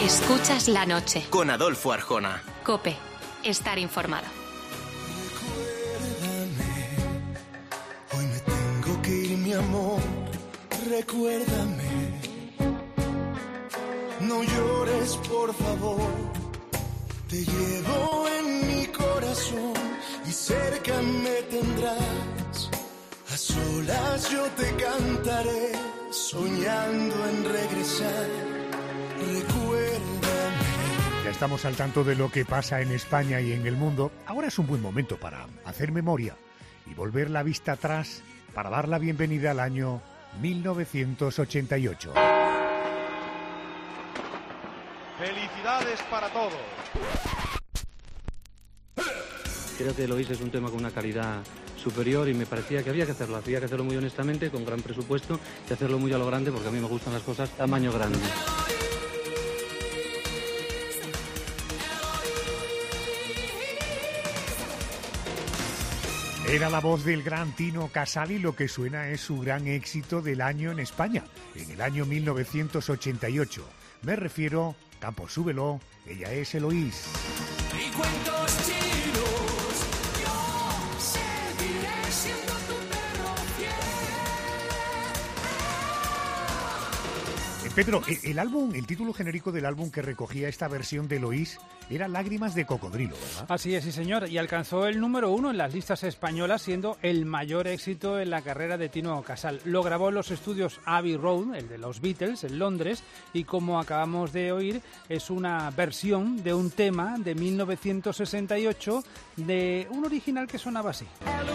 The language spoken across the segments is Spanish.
Escuchas la noche. Con Adolfo Arjona. COPE. Estar informado. Recuérdame, hoy me tengo que ir, mi amor. Recuérdame. No llores, por favor. Te llevo en mi corazón y cerca me tendrás. A solas yo te cantaré, soñando en regresar. Recuérdame. Ya estamos al tanto de lo que pasa en España y en el mundo. Ahora es un buen momento para hacer memoria y volver la vista atrás para dar la bienvenida al año 1988. ¡Felicidades para todos! Creo que Eloís es un tema con una calidad superior y me parecía que había que hacerlo muy honestamente, con gran presupuesto y hacerlo muy a lo grande, porque a mí me gustan las cosas tamaño grande. Era la voz del gran Tino Casal y lo que suena es su gran éxito del año en España, en el año 1988. Me refiero, Campos, súbelo, ella es Eloís. Y cuentos chinos, yo seguiré siendo tu perro fiel. Pedro, el título genérico del álbum que recogía esta versión de Eloís era Lágrimas de cocodrilo, ¿verdad? Así es, sí señor, y alcanzó el número 1 en las listas españolas, siendo el mayor éxito en la carrera de Tino Casal. Lo grabó en los estudios Abbey Road, el de los Beatles, en Londres, y como acabamos de oír, es una versión de un tema de 1968 de un original que sonaba así.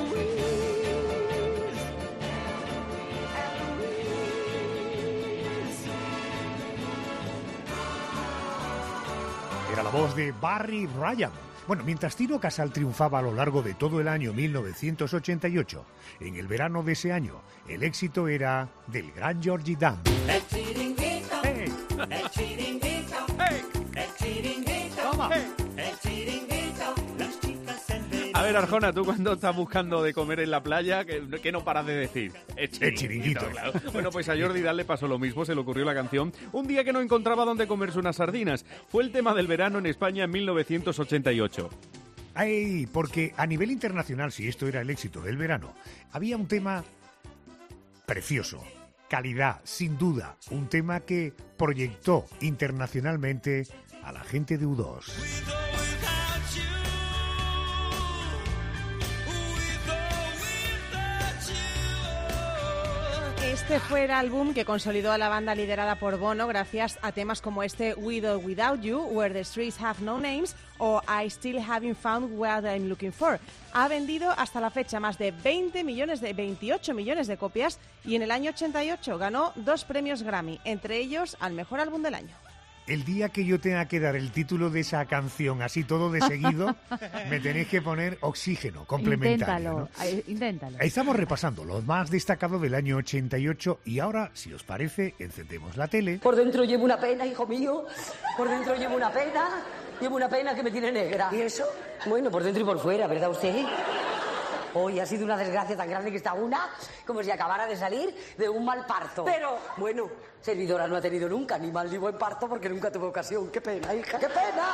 Era la voz de Barry Ryan. Bueno, mientras Tino Casal triunfaba a lo largo de todo el año 1988, en el verano de ese año, el éxito era del gran Georgie Dan. El chiringuito, ¡Hey! el chiringuito, ¡Hey! el chiringuito, ¡Toma! el chiringuito, las chicas en verano. A ver, Arjona, tú cuando estás buscando de comer en la playa, ¿qué no paras de decir? El chiringuito. Claro. Bueno, pues a Jordi Dan le pasó lo mismo, se le ocurrió la canción un día que no encontraba dónde comerse unas sardinas. Fue el tema del verano en España en 1988. ¡Ay! Porque a nivel internacional, si esto era el éxito del verano, había un tema precioso, calidad, sin duda, un tema que proyectó internacionalmente a la gente de U2. Este fue el álbum que consolidó a la banda liderada por Bono gracias a temas como este With or Without You, Where the Streets Have No Names o I Still Haven't Found What I'm Looking For. Ha vendido hasta la fecha más de 28 millones de copias y en el año 88 ganó 2 premios Grammy, entre ellos al mejor álbum del año. El día que yo tenga que dar el título de esa canción así todo de seguido, me tenéis que poner Oxígeno complementario. Inténtalo. Estamos repasando lo más destacado del año 88 y ahora, si os parece, encendemos la tele. Por dentro llevo una pena, hijo mío. Por dentro llevo una pena. Llevo una pena que me tiene negra. ¿Y eso? Bueno, por dentro y por fuera, ¿verdad usted? Hoy ha sido una desgracia tan grande que está una como si acabara de salir de un mal parto. Pero, bueno, servidora no ha tenido nunca ni mal ni buen parto porque nunca tuvo ocasión. ¡Qué pena, hija! ¡Qué pena!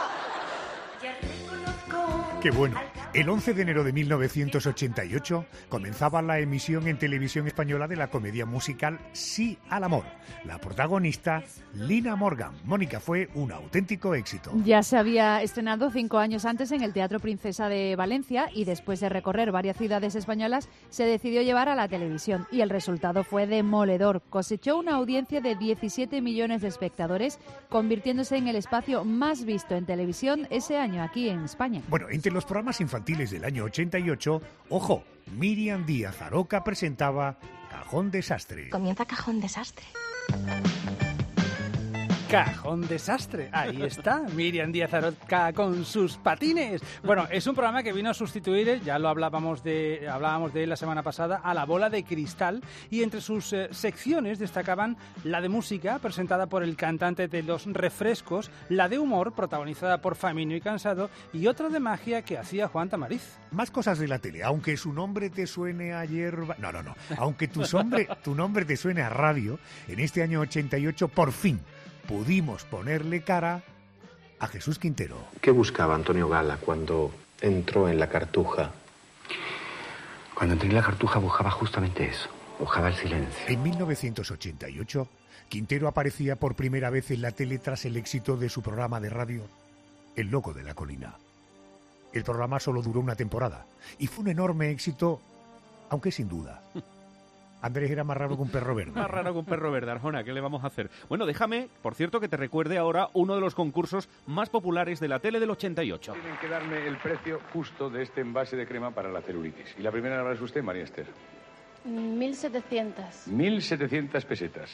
¡Qué bueno! El 11 de enero de 1988 comenzaba la emisión en televisión española de la comedia musical Sí al Amor. La protagonista, Lina Morgan. Mónica, fue un auténtico éxito. Ya se había estrenado 5 años antes en el Teatro Princesa de Valencia y después de recorrer varias ciudades españolas se decidió llevar a la televisión y el resultado fue demoledor. Cosechó una audiencia de 17 millones de espectadores, convirtiéndose en el espacio más visto en televisión ese año aquí en España. Bueno, entre los programas infantiles del año 88, ojo, Miriam Díaz Aroca presentaba Cajón Desastre. Comienza Cajón Desastre. Cajón Desastre, ahí está, Miriam Díaz Aroca con sus patines. Bueno, es un programa que vino a sustituir, ya lo hablábamos de él la semana pasada, a La Bola de Cristal, y entre sus secciones destacaban la de música, presentada por el cantante de Los Refrescos, la de humor, protagonizada por Faminio y Cansado, y otra de magia que hacía Juan Tamariz. Más cosas de la tele, aunque su nombre te suene a hierba... No. Aunque tu nombre te suene a radio, en este año 88, por fin, pudimos ponerle cara a Jesús Quintero. ¿Qué buscaba Antonio Gala cuando entró en la Cartuja? Cuando entré en la Cartuja buscaba justamente eso, buscaba el silencio. En 1988, Quintero aparecía por primera vez en la tele tras el éxito de su programa de radio, El Loco de la Colina. El programa solo duró una temporada y fue un enorme éxito, aunque sin duda. Andrés era más raro que un perro verde. Más raro que un perro verde, Arjona, ¿qué le vamos a hacer? Bueno, déjame, por cierto, que te recuerde ahora uno de los concursos más populares de la tele del 88. Tienen que darme el precio justo de este envase de crema para la celulitis. Y la primera la es usted, María Esther. 1.700. 1.700 pesetas.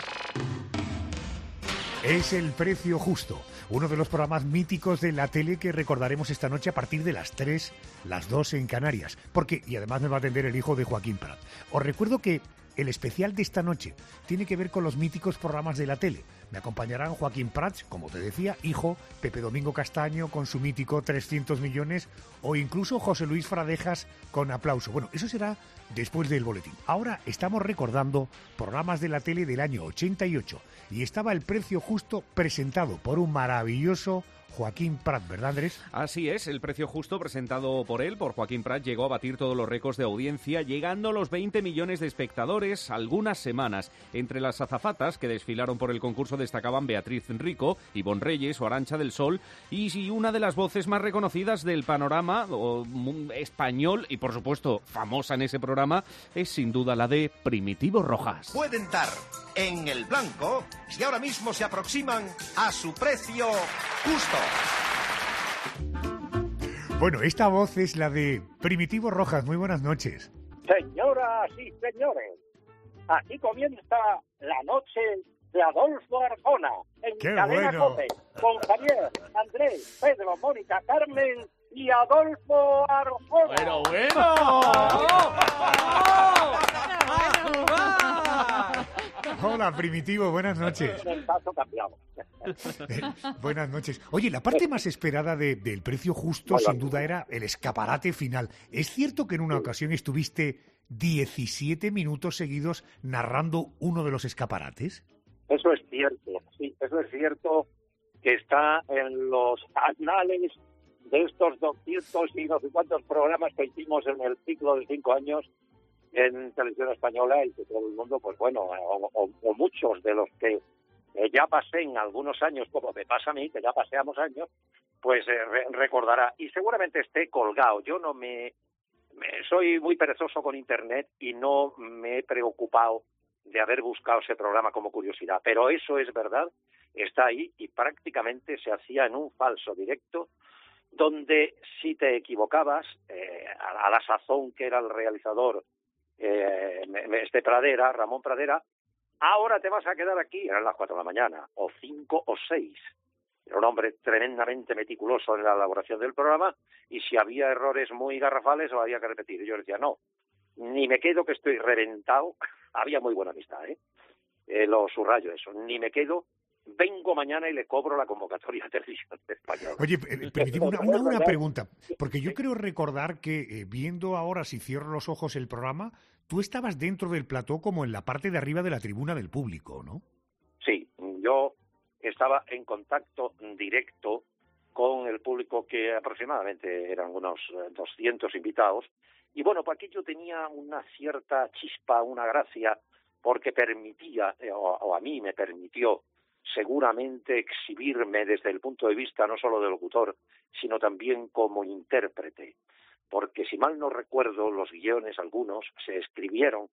Es El Precio Justo, uno de los programas míticos de la tele que recordaremos esta noche a partir de las 3, las 2 en Canarias. Porque, y además me va a atender el hijo de Joaquín Prat. Os recuerdo que el especial de esta noche tiene que ver con los míticos programas de la tele. Me acompañarán Joaquín Prats, como te decía, hijo, Pepe Domingo Castaño con su mítico 300 millones o incluso José Luis Fradejas con Aplauso. Bueno, eso será después del boletín. Ahora estamos recordando programas de la tele del año 88 y estaba El Precio Justo presentado por un maravilloso Joaquín Prat, ¿verdad, Andrés? Así es, El Precio Justo, presentado por él, por Joaquín Prat, llegó a batir todos los récords de audiencia, llegando a los 20 millones de espectadores algunas semanas. Entre las azafatas que desfilaron por el concurso destacaban Beatriz Rico, Ivonne Reyes o Arantxa del Sol, y una de las voces más reconocidas del panorama español, y por supuesto famosa en ese programa, es sin duda la de Primitivo Rojas. Pueden estar en el blanco y ahora mismo se aproximan a su precio justo. Bueno, esta voz es la de Primitivo Rojas. Muy buenas noches. Señoras y señores, aquí comienza la noche de Adolfo Arjona en ¡Qué Cadena bueno! COPE, con Javier, Andrés, Pedro, Mónica, Carmen y Adolfo Arjona. Hola, Primitivo, buenas noches. El paso cambiado. Buenas noches. Oye, la parte más esperada del Precio Justo, sin duda, era el escaparate final. ¿Es cierto que en una ocasión estuviste 17 minutos seguidos narrando uno de los escaparates? Eso es cierto, sí, eso es cierto, que está en los anales de estos 200 y no sé cuántos programas que hicimos en el ciclo de 5 años en Televisión Española, y que todo el mundo, pues bueno, o muchos de los que ya pasé en algunos años, como me pasa a mí, que ya paseamos años, pues recordará. Y seguramente esté colgado. Yo no soy muy perezoso con Internet y no me he preocupado de haber buscado ese programa como curiosidad. Pero eso es verdad, está ahí y prácticamente se hacía en un falso directo, donde si te equivocabas, a la sazón que era el realizador, Ramón Pradera, ahora te vas a quedar aquí, eran las 4 de la mañana, o 5 o 6. Era un hombre tremendamente meticuloso en la elaboración del programa, y si había errores muy garrafales, lo había que repetir. Y yo decía, no, ni me quedo que estoy reventado, había muy buena amistad, lo subrayo eso, ni me quedo, vengo mañana y le cobro la convocatoria a Televisión Española. Oye, permíteme una pregunta, porque yo creo recordar que viendo ahora, si cierro los ojos, el programa, tú estabas dentro del plató como en la parte de arriba de la tribuna del público, ¿no? Sí, yo estaba en contacto directo con el público, que aproximadamente eran unos 200 invitados, y bueno, pues aquí yo tenía una cierta chispa, una gracia, porque permitía, o a mí me permitió, seguramente exhibirme desde el punto de vista no solo de locutor, sino también como intérprete. Porque si mal no recuerdo, los guiones, algunos, se escribieron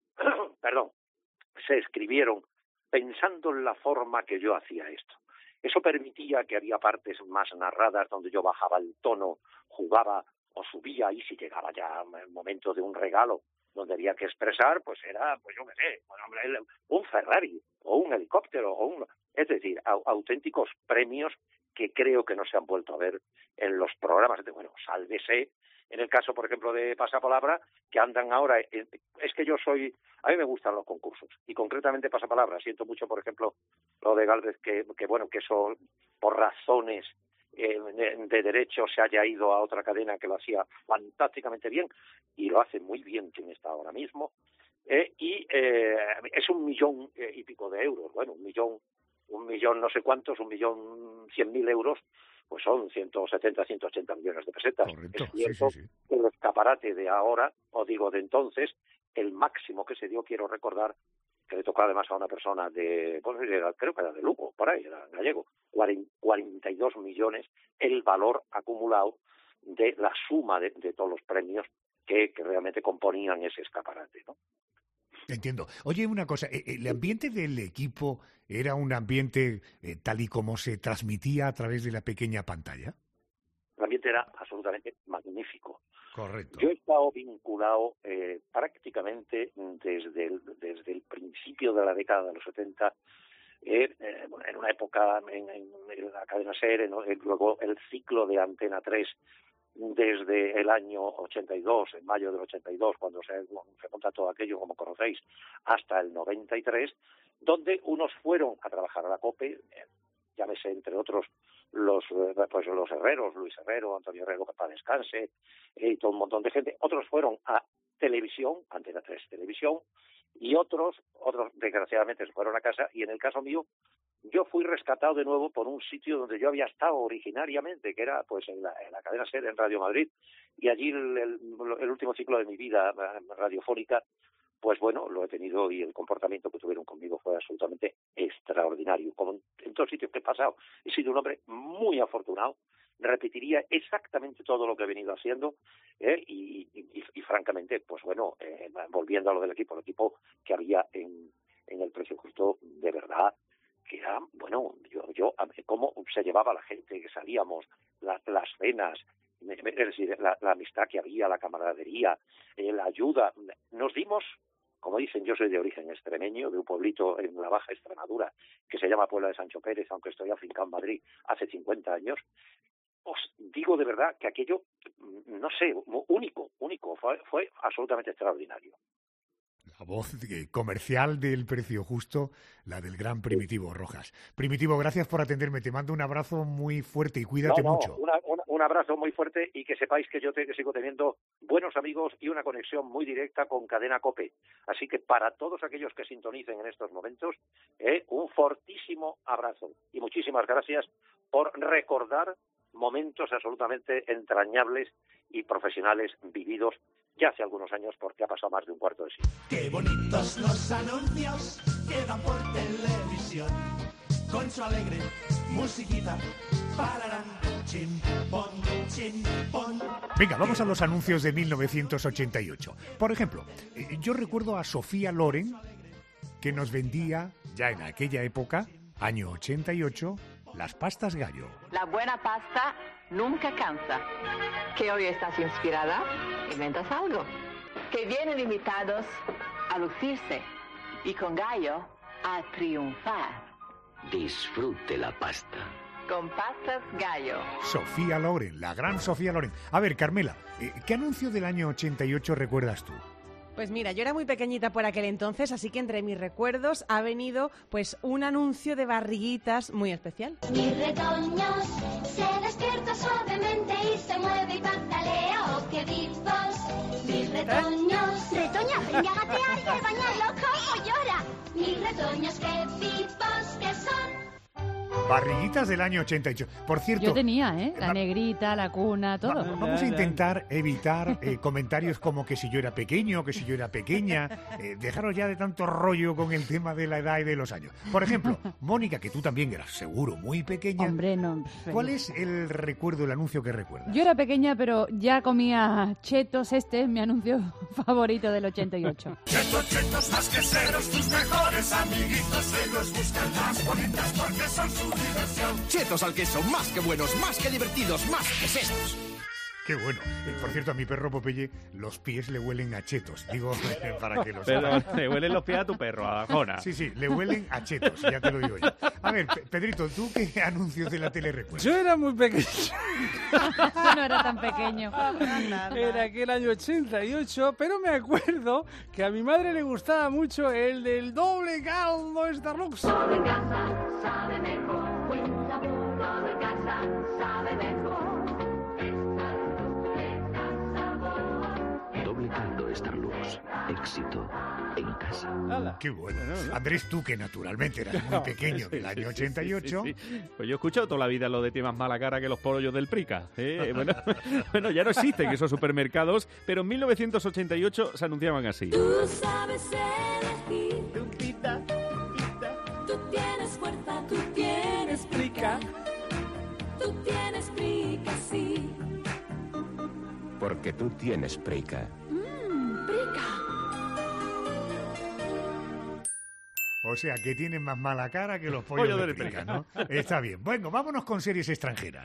pensando en la forma que yo hacía esto. Eso permitía que había partes más narradas donde yo bajaba el tono, jugaba o subía, y si llegaba ya el momento de un regalo donde había que expresar, pues era, pues yo qué sé, un Ferrari o un helicóptero es decir, auténticos premios que creo que no se han vuelto a ver en los programas. Sálvese en el caso, por ejemplo, de Pasapalabra, que andan ahora. Es que a mí me gustan los concursos, y concretamente Pasapalabra. Siento mucho, por ejemplo, lo de Gálvez, que eso, por razones de derecho, se haya ido a otra cadena que lo hacía fantásticamente bien, y lo hace muy bien quien está ahora mismo. Es 1 millón y pico de euros. Bueno, 1 millón 1 millón no sé cuántos, 1.100.000 euros, pues son 170, 180 millones de pesetas. Correcto. Es cierto que el escaparate de ahora, o digo de entonces, el máximo que se dio, quiero recordar, que le tocó además a una persona creo que era de Lugo, por ahí, era gallego, 42 millones el valor acumulado de la suma de todos los premios que realmente componían ese escaparate, ¿no? Entiendo. Oye, una cosa, ¿el ambiente del equipo era un ambiente tal y como se transmitía a través de la pequeña pantalla? El ambiente era absolutamente magnífico. Correcto. Yo he estado vinculado prácticamente desde el principio de la década de los 70, en una época en la cadena SER, luego el ciclo de Antena 3, desde el año 82, en mayo del 82, cuando se monta todo aquello, como conocéis, hasta el 93, donde unos fueron a trabajar a la COPE, llámese entre otros los herreros, Luis Herrero, Antonio Herrero, que para descanse, y todo un montón de gente. Otros fueron a televisión, Antena 3 Televisión, y otros desgraciadamente se fueron a casa, y en el caso mío, yo fui rescatado de nuevo por un sitio donde yo había estado originariamente, que era pues en la cadena SER, en Radio Madrid, y allí el último ciclo de mi vida radiofónica, pues bueno, lo he tenido, y el comportamiento que tuvieron conmigo fue absolutamente extraordinario. Como en todos sitios que he pasado, he sido un hombre muy afortunado, repetiría exactamente todo lo que he venido haciendo, y francamente, pues bueno, volviendo a lo del equipo, el equipo que había en el Precio Justo, de verdad, que era, bueno, yo cómo se llevaba la gente, que salíamos, las cenas, es decir, la amistad que había, la camaradería, la ayuda. Nos dimos, como dicen, yo soy de origen extremeño, de un pueblito en la Baja Extremadura, que se llama Puebla de Sancho Pérez, aunque estoy afincado en Madrid hace 50 años. Os digo de verdad que aquello, no sé, único, fue absolutamente extraordinario. La voz comercial del Precio Justo, la del gran Primitivo Rojas. Primitivo, gracias por atenderme. Te mando un abrazo muy fuerte y cuídate mucho. Un abrazo muy fuerte, y que sepáis que yo sigo teniendo buenos amigos y una conexión muy directa con Cadena COPE. Así que para todos aquellos que sintonicen en estos momentos, un fortísimo abrazo. Y muchísimas gracias por recordar momentos absolutamente entrañables y profesionales vividos ya hace algunos años, porque ha pasado más de un cuarto de siglo. Qué bonitos los anuncios que dan por televisión, con su alegre musiquita. Pararán, chimpón, chimpón. Venga, vamos a los anuncios de 1988. Por ejemplo, yo recuerdo a Sofía Loren, que nos vendía, ya en aquella época, año 88, las pastas Gallo. La buena pasta nunca cansa. ¿Que hoy estás inspirada? Inventas algo. Que vienen invitados a lucirse y con Gallo a triunfar. Disfrute la pasta. Con pastas Gallo. Sofía Loren, la gran Sofía Loren. A ver, Carmela, ¿qué anuncio del año 88 recuerdas tú? Pues mira, yo era muy pequeñita por aquel entonces, así que entre mis recuerdos ha venido pues un anuncio de barriguitas muy especial. Mi retoño se despierta suavemente y se mueve y patalea, ¡oh, qué vivos! Mis retoños... Retoña, aprende a gatear y al bañarlo como llora. Mis retoños, qué vivos que son. Barriguitas del año 88. Por cierto... Yo tenía, la negrita, la cuna, todo. Vamos a intentar evitar comentarios como que si yo era pequeño, que si yo era pequeña. Dejaros ya de tanto rollo con el tema de la edad y de los años. Por ejemplo, Mónica, que tú también eras seguro muy pequeña. Hombre, no. ¿Cuál es el recuerdo, el anuncio que recuerdas? Yo era pequeña, pero ya comía chetos. Este es mi anuncio favorito del 88. Chetos más que ceros, tus mejores amiguitos, ellos buscan las bonitas porque son su diversión. Chetos al queso, más que buenos, más que divertidos, más que sesos. Qué bueno. Por cierto, a mi perro Popeye los pies le huelen a chetos. Digo, para que lo sepan. Pero le huelen los pies a tu perro, a Jona. Sí, le huelen a chetos, ya te lo digo yo. A ver, Pedrito, ¿tú qué anuncios de la tele recuerdas? Yo era muy pequeño. No era tan pequeño. Era aquel año 88, pero me acuerdo que a mi madre le gustaba mucho el del doble caldo Starlux. Doble casa sabe mejor, cuenta doble casa sabe mejor. Doble caldo Movistar Lux. Éxito en casa. Qué bueno. Andrés, tú que naturalmente eras muy pequeño del año 88. Sí. Pues yo he escuchado toda la vida lo de tiene más mala cara que los pollos del Prica. Bueno, ya no existen esos supermercados, pero en 1988 se anunciaban así. Tú sabes elegir. Lupita. Tú tienes fuerza, tú tienes Prica. Tú tienes Prica, sí. Porque tú tienes Prica. Prica. O sea, que tienen más mala cara que los pollos de Prica, ¿no? Está bien. Bueno, vámonos con series extranjeras.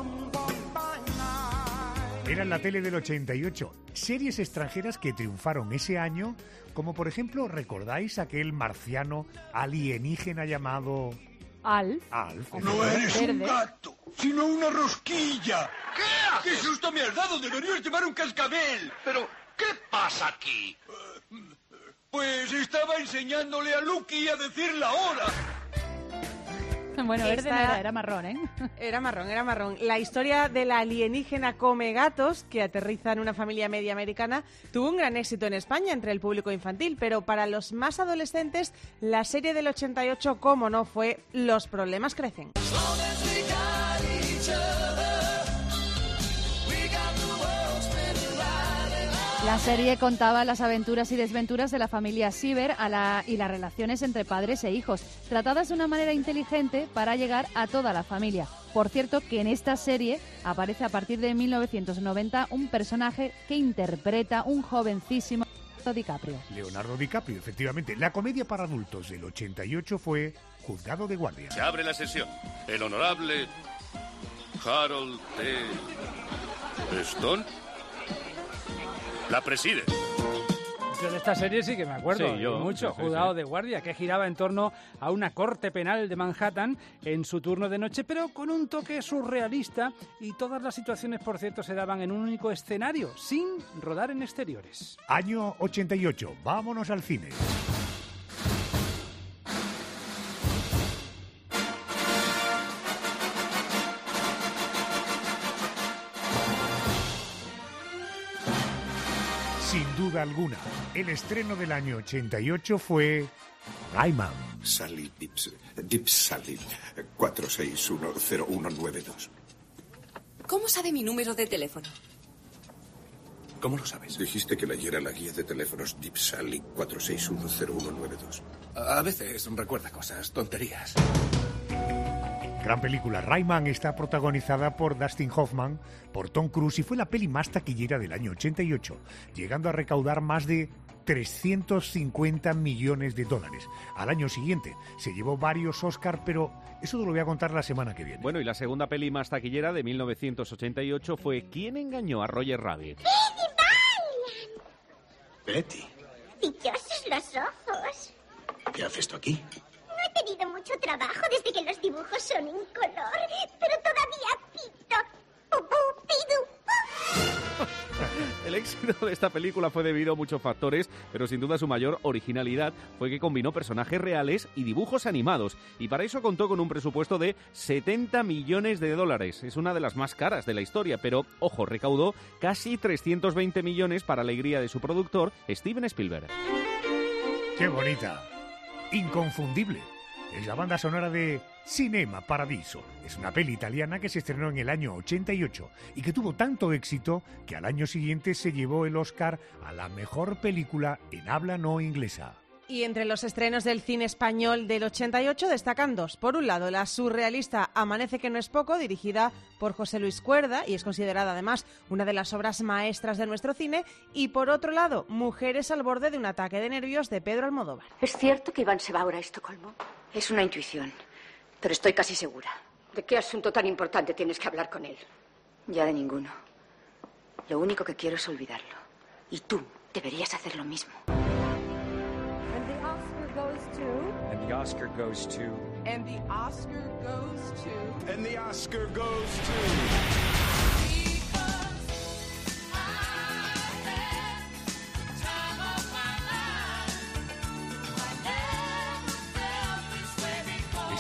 Era en la tele del 88. Series extranjeras que triunfaron ese año, como por ejemplo, ¿recordáis aquel marciano alienígena llamado... Alf? No eres un gato, sino una rosquilla. ¿Qué? ¡Qué susto me has dado! Deberías llevar un cascabel. Pero, ¿qué pasa aquí? Pues estaba enseñándole a Lucky a decir la hora. Bueno, verde no era marrón, ¿eh? Era marrón. La historia de la alienígena come gatos, que aterriza en una familia media americana, tuvo un gran éxito en España entre el público infantil, pero para los más adolescentes, la serie del 88, como no, fue Los problemas crecen. La serie contaba las aventuras y desventuras de la familia Siever y las relaciones entre padres e hijos, tratadas de una manera inteligente para llegar a toda la familia. Por cierto, que en esta serie aparece a partir de 1990 un personaje que interpreta un jovencísimo DiCaprio. Leonardo DiCaprio, efectivamente. La comedia para adultos del 88 fue Juzgado de Guardia. Se abre la sesión. El honorable Harold T. Stone la preside. Yo de esta serie sí que me acuerdo, Sí, yo, mucho. sí. Juzgado de Guardia, que giraba en torno a una corte penal de Manhattan en su turno de noche, pero con un toque surrealista, y todas las situaciones, por cierto, se daban en un único escenario, sin rodar en exteriores. Año 88. Vámonos al cine. Sin duda alguna, el estreno del año 88 fue Rayman. Sally Dips Sally 4610192. ¿Cómo sabe mi número de teléfono? ¿Cómo lo sabes? Dijiste que leyera la guía de teléfonos Dips Sally 4610192. A veces recuerda cosas, tonterías. Gran película. Rayman está protagonizada por Dustin Hoffman, por Tom Cruise, y fue la peli más taquillera del año 88, llegando a recaudar más de 350 millones de dólares. Al año siguiente se llevó varios Oscar, pero eso te lo voy a contar la semana que viene. Bueno, y la segunda peli más taquillera de 1988 fue ¿Quién engañó a Roger Rabbit? Betty, Dichosos los ojos. ¿qué haces tú aquí? No he tenido mucho trabajo desde que los dibujos son en color, pero todavía pito. Pupú, pidu. El éxito de esta película fue debido a muchos factores, pero sin duda su mayor originalidad fue que combinó personajes reales y dibujos animados, y para eso contó con un presupuesto de 70 millones de dólares. Es una de las más caras de la historia, pero, ojo, recaudó casi 320 millones para alegría de su productor, Steven Spielberg. ¡Qué bonita! Inconfundible. Es la banda sonora de Cinema Paradiso. Es una peli italiana que se estrenó en el año 88 y que tuvo tanto éxito que al año siguiente se llevó el Oscar a la mejor película en habla no inglesa. Y entre los estrenos del cine español del 88 destacan dos. Por un lado, la surrealista Amanece que no es poco, dirigida por José Luis Cuerda, y es considerada además una de las obras maestras de nuestro cine. Y por otro lado, Mujeres al borde de un ataque de nervios, de Pedro Almodóvar. ¿Es cierto que Iván se va ahora a Estocolmo? Es una intuición, pero estoy casi segura. ¿De qué asunto tan importante tienes que hablar con él? Ya de ninguno. Lo único que quiero es olvidarlo. Y tú deberías hacer lo mismo. And the Oscar goes to... And the Oscar goes to... And the Oscar goes to... And the Oscar goes to...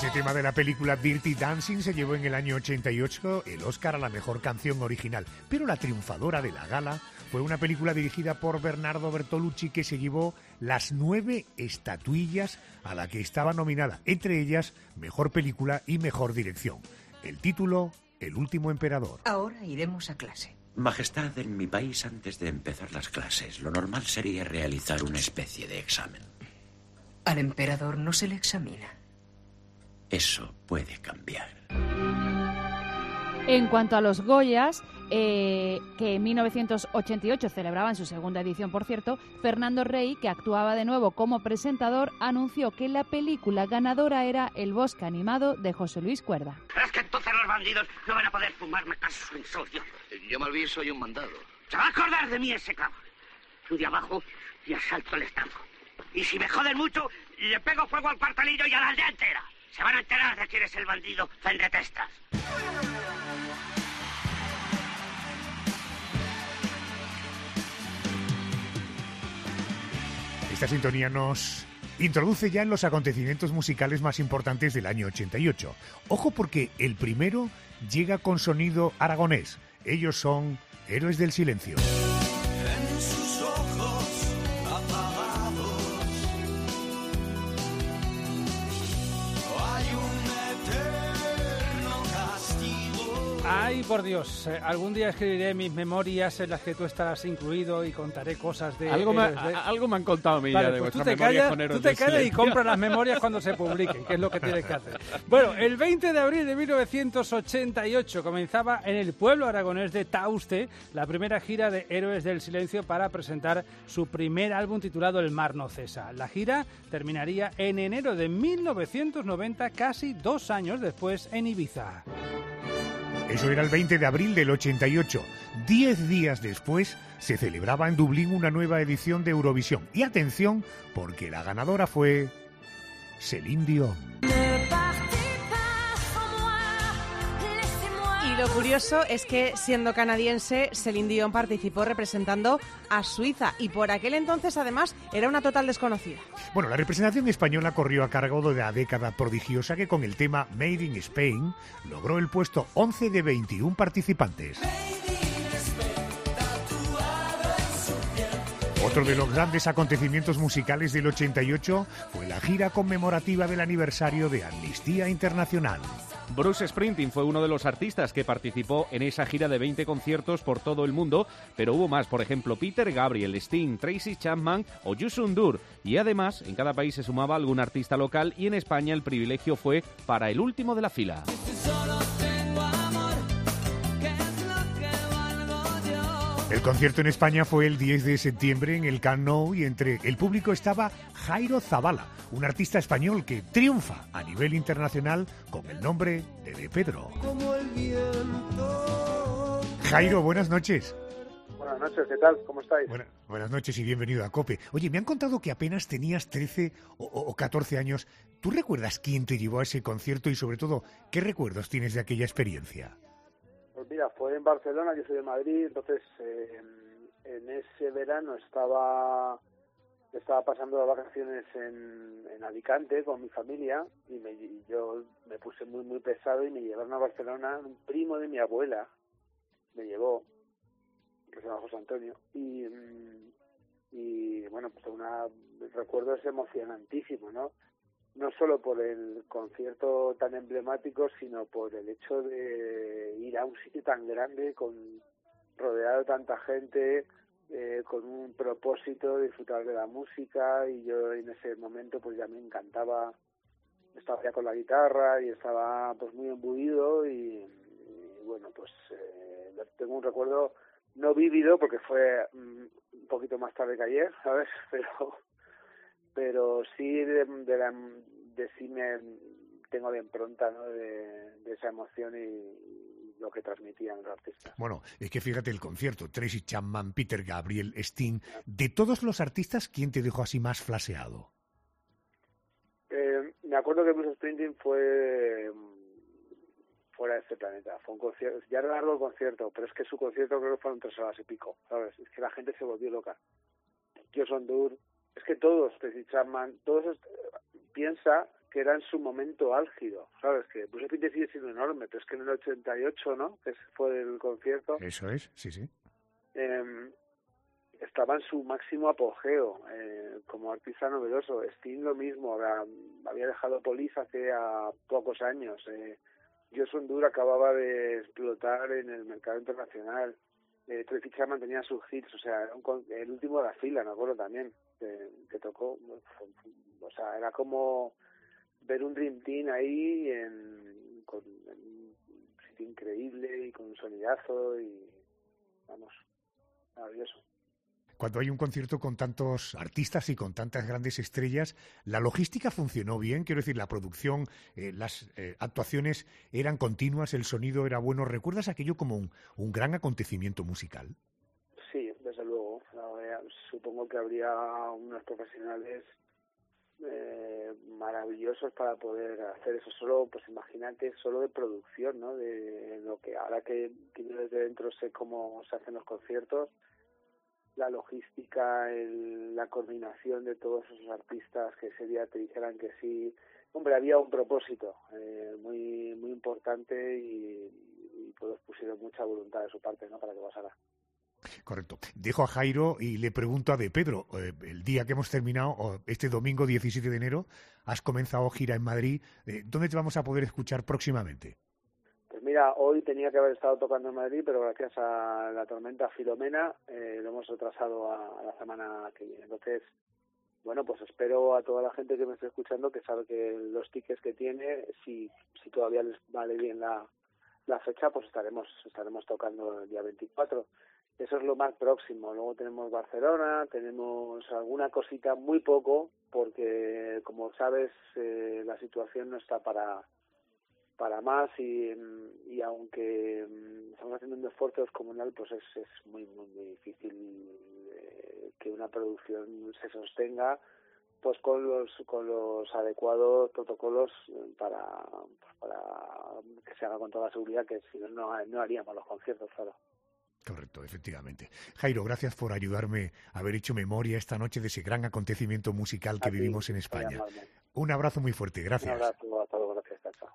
Ese tema de la película Dirty Dancing se llevó en el año 88 el Oscar a la mejor canción original, pero la triunfadora de la gala fue una película dirigida por Bernardo Bertolucci que se llevó las 9 estatuillas a la que estaba nominada, entre ellas Mejor Película y Mejor Dirección. El título, El Último Emperador. Ahora iremos a clase. Majestad, en mi país, antes de empezar las clases, lo normal sería realizar una especie de examen. Al emperador no se le examina. Eso puede cambiar. En cuanto a los Goyas, que en 1988 celebraban su segunda edición, por cierto, Fernando Rey, que actuaba de nuevo como presentador, anunció que la película ganadora era El bosque animado de José Luis Cuerda. Es que entonces los bandidos no van a poder fumarme caso en sodio. Yo mal vi soy un mandado. Se va a acordar de mí ese cabrón. Sube abajo y asalto el estanco. Y si me joden mucho, le pego fuego al cuartelillo y a la aldea entera. Se van a enterar de quién es el bandido Fendetestas. Esta sintonía nos introduce ya en los acontecimientos musicales más importantes del año 88. Ojo porque el primero llega con sonido aragonés. Ellos son Héroes del Silencio. En sus ojos apagados hay un eterno castigo. Ay, por Dios, algún día escribiré mis memorias en las que tú estarás incluido y contaré cosas de... Algo me han contado a mí vale, ya de pues vuestras memorias con Héroes tú te del callas y Silencio. compras las memorias cuando se publiquen, que es lo que tienes que hacer. Bueno, el 20 de abril de 1988 comenzaba en el pueblo aragonés de Tauste la primera gira de Héroes del Silencio para presentar su primer álbum titulado El mar no cesa. La gira terminaría en enero de 1990, casi 2 años después en Ibiza. Eso era el 20 de abril del 88. 10 días después se celebraba en Dublín una nueva edición de Eurovisión. Y atención, porque la ganadora fue Céline Dion. Y lo curioso es que, siendo canadiense, Céline Dion participó representando a Suiza y por aquel entonces, además, era una total desconocida. Bueno, la representación española corrió a cargo de la década prodigiosa que con el tema Made in Spain logró el puesto 11 de 21 participantes. Otro de los grandes acontecimientos musicales del 88 fue la gira conmemorativa del aniversario de Amnistía Internacional. Bruce Springsteen fue uno de los artistas que participó en esa gira de 20 conciertos por todo el mundo, pero hubo más, por ejemplo, Peter Gabriel, Sting, Tracy Chapman o Youssou N'Dour. Y además, en cada país se sumaba algún artista local y en España el privilegio fue para el último de la fila. El concierto en España fue el 10 de septiembre en el Camp Nou y entre el público estaba Jairo Zabala, un artista español que triunfa a nivel internacional con el nombre de Pedro. Como el viento. Jairo, buenas noches. Buenas noches, ¿qué tal? ¿Cómo estáis? Buenas noches y bienvenido a COPE. Oye, me han contado que apenas tenías 13 o 14 años. ¿Tú recuerdas quién te llevó a ese concierto y sobre todo, qué recuerdos tienes de aquella experiencia? Pues mira, fue en Barcelona, yo soy de Madrid, entonces en ese verano estaba pasando las vacaciones en Alicante con mi familia y yo me puse muy muy pesado y me llevaron a Barcelona, un primo de mi abuela me llevó, que se llama José Antonio, y bueno, pues recuerdo es emocionantísimo, ¿no? No solo por el concierto tan emblemático, sino por el hecho de ir a un sitio tan grande, rodeado de tanta gente, con un propósito de disfrutar de la música, y yo en ese momento pues ya me encantaba, estaba ya con la guitarra y estaba pues muy embuido y bueno, pues tengo un recuerdo no vívido porque fue un poquito más tarde que ayer, ¿sabes? Pero sí sí me tengo de impronta, ¿no? de esa emoción y lo que transmitían los artistas. Bueno, es que fíjate el concierto, Tracy Chapman, Peter Gabriel, Sting, de todos los artistas, ¿quién te dejó así más flaseado? Me acuerdo que Bruce Springsteen fue fuera de este planeta, fue un concierto, ya era largo el concierto, pero es que su concierto creo que fueron 3 horas y pico, ¿sabes? Es que la gente se volvió loca. Youssou N'Dour, es que todos, Tracy Chapman, todos, piensa que era en su momento álgido, ¿sabes? Que Bruce Springsteen sigue siendo enorme, pero es que en el 88, ¿no?, que fue el concierto... Eso es, sí, sí. Estaba en su máximo apogeo como artista novedoso. Sting lo mismo, había dejado Police hace pocos años. Joshua Dura acababa de explotar en el mercado internacional. Tracy Chapman tenía sus hits, o sea, el último de la fila, me acuerdo también, que tocó. O sea, era como ver un Dream Team ahí con un sitio increíble y con un sonidazo y, vamos, maravilloso. Cuando hay un concierto con tantos artistas y con tantas grandes estrellas, ¿la logística funcionó bien? Quiero decir, la producción, las actuaciones eran continuas, el sonido era bueno. ¿Recuerdas aquello como un gran acontecimiento musical? Sí, desde luego. Supongo que habría unos profesionales maravillosos para poder hacer eso. Solo, pues imagínate, solo de producción, ¿no? De lo que ahora que yo desde dentro sé cómo se hacen los conciertos, la logística, la coordinación de todos esos artistas que ese día te dijeran que sí. Hombre, había un propósito muy muy importante y todos pusieron mucha voluntad de su parte, ¿no?, para que pasara. Correcto. Dejo a Jairo y le pregunto a De Pedro, el día que hemos terminado, este domingo 17 de enero, has comenzado gira en Madrid. ¿Dónde te vamos a poder escuchar próximamente? Pues mira, hoy tenía que haber estado tocando en Madrid, pero gracias a la tormenta Filomena lo hemos retrasado a la semana que viene. Entonces, bueno, pues espero a toda la gente que me esté escuchando que sabe que los tickets que tiene, si todavía les vale bien la fecha, pues estaremos tocando el día 24. Eso es lo más próximo. Luego tenemos Barcelona, tenemos alguna cosita, muy poco, porque como sabes la situación no está para más y aunque estamos haciendo un esfuerzo descomunal, pues es muy muy muy difícil que una producción se sostenga pues con los adecuados protocolos para que se haga con toda la seguridad, que si no haríamos los conciertos, claro. Correcto, efectivamente. Jairo, gracias por ayudarme a haber hecho memoria esta noche de ese gran acontecimiento musical que vivimos en España. Un abrazo muy fuerte, gracias. Un abrazo a todos, gracias, chao.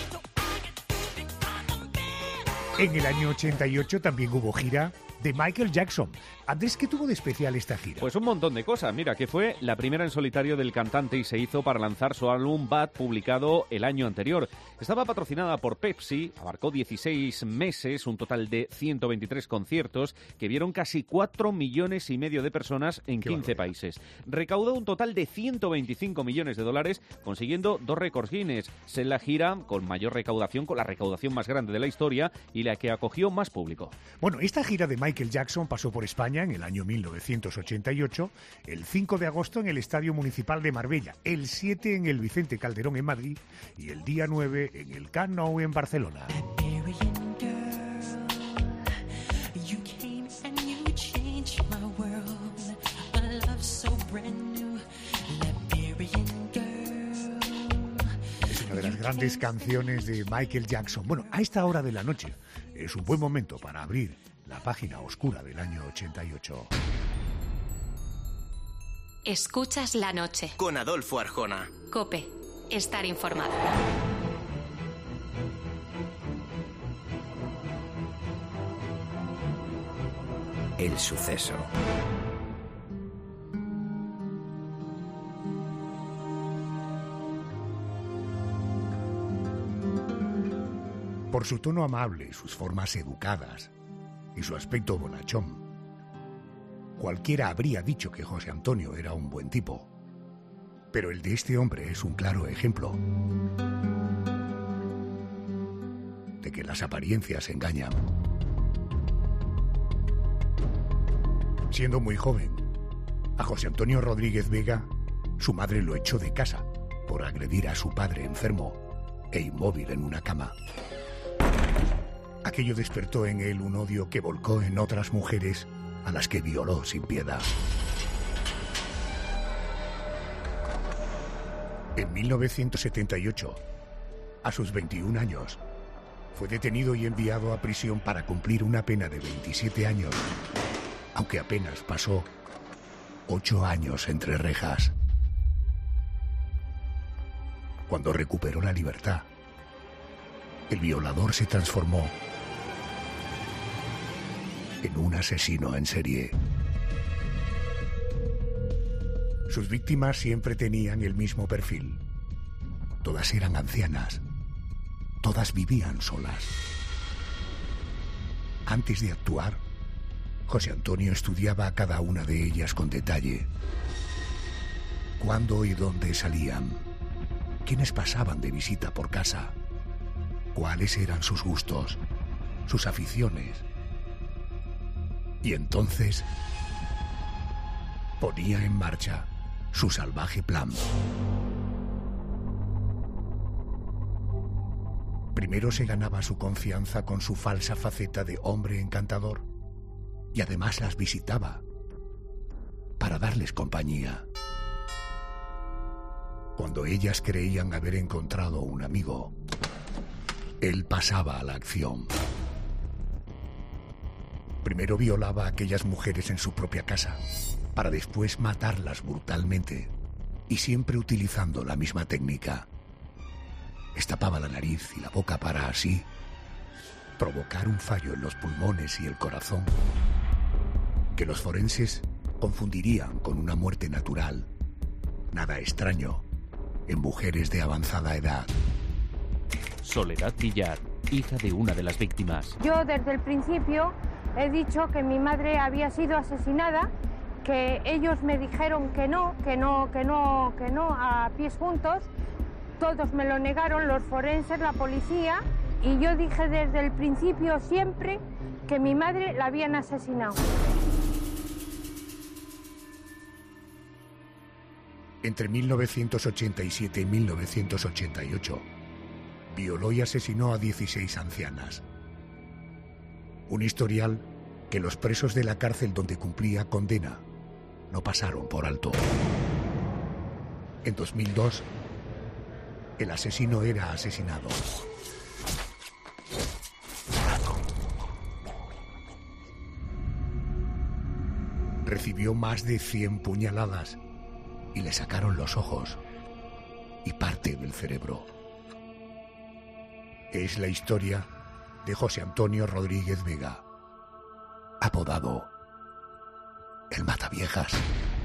En el año 88 también hubo gira de Michael Jackson. Andrés, ¿qué tuvo de especial esta gira? Pues un montón de cosas. Mira, que fue la primera en solitario del cantante y se hizo para lanzar su álbum Bad, publicado el año anterior. Estaba patrocinada por Pepsi, abarcó 16 meses, un total de 123 conciertos que vieron casi 4,5 millones de personas en 15 países. Recaudó un total de 125 millones de dólares, consiguiendo 2 récords Guinness. Es la gira con mayor recaudación, con la recaudación más grande de la historia y la que acogió más público. Bueno, esta gira de Michael Jackson pasó por España en el año 1988, el 5 de agosto en el Estadio Municipal de Marbella, el 7 en el Vicente Calderón en Madrid y el día 9 en el Camp Nou en Barcelona. Es una de las grandes canciones de Michael Jackson. Bueno, a esta hora de la noche es un buen momento para abrir la página oscura del año 88. Escuchas la noche. Con Adolfo Arjona. COPE. Estar informado. El suceso. Por su tono amable, sus formas educadas y su aspecto bonachón, cualquiera habría dicho que José Antonio era un buen tipo. Pero el de este hombre es un claro ejemplo de que las apariencias engañan. Siendo muy joven, a José Antonio Rodríguez Vega, su madre lo echó de casa por agredir a su padre enfermo e inmóvil en una cama. Aquello despertó en él un odio que volcó en otras mujeres a las que violó sin piedad. En 1978, a sus 21 años, fue detenido y enviado a prisión para cumplir una pena de 27 años, aunque apenas pasó 8 años entre rejas. Cuando recuperó la libertad, el violador se transformó en un asesino en serie. Sus víctimas siempre tenían el mismo perfil. Todas eran ancianas. Todas vivían solas. Antes de actuar, José Antonio estudiaba a cada una de ellas con detalle. Cuándo y dónde salían, quiénes pasaban de visita por casa, cuáles eran sus gustos, sus aficiones. Y entonces ponía en marcha su salvaje plan. Primero se ganaba su confianza con su falsa faceta de hombre encantador y además las visitaba para darles compañía. Cuando ellas creían haber encontrado un amigo, él pasaba a la acción. Primero violaba a aquellas mujeres en su propia casa, para después matarlas brutalmente, y siempre utilizando la misma técnica. Destapaba la nariz y la boca para así provocar un fallo en los pulmones y el corazón, que los forenses confundirían con una muerte natural. Nada extraño en mujeres de avanzada edad. Soledad Villar, hija de una de las víctimas. Yo desde el principio he dicho que mi madre había sido asesinada, que ellos me dijeron que no, a pies juntos. Todos me lo negaron, los forenses, la policía, y yo dije desde el principio siempre que mi madre la habían asesinado. Entre 1987 y 1988, violó y asesinó a 16 ancianas. Un historial que los presos de la cárcel donde cumplía condena no pasaron por alto. En 2002, el asesino era asesinado. Recibió más de 100 puñaladas y le sacaron los ojos y parte del cerebro. Es la historia de José Antonio Rodríguez Vega, apodado el Mataviejas.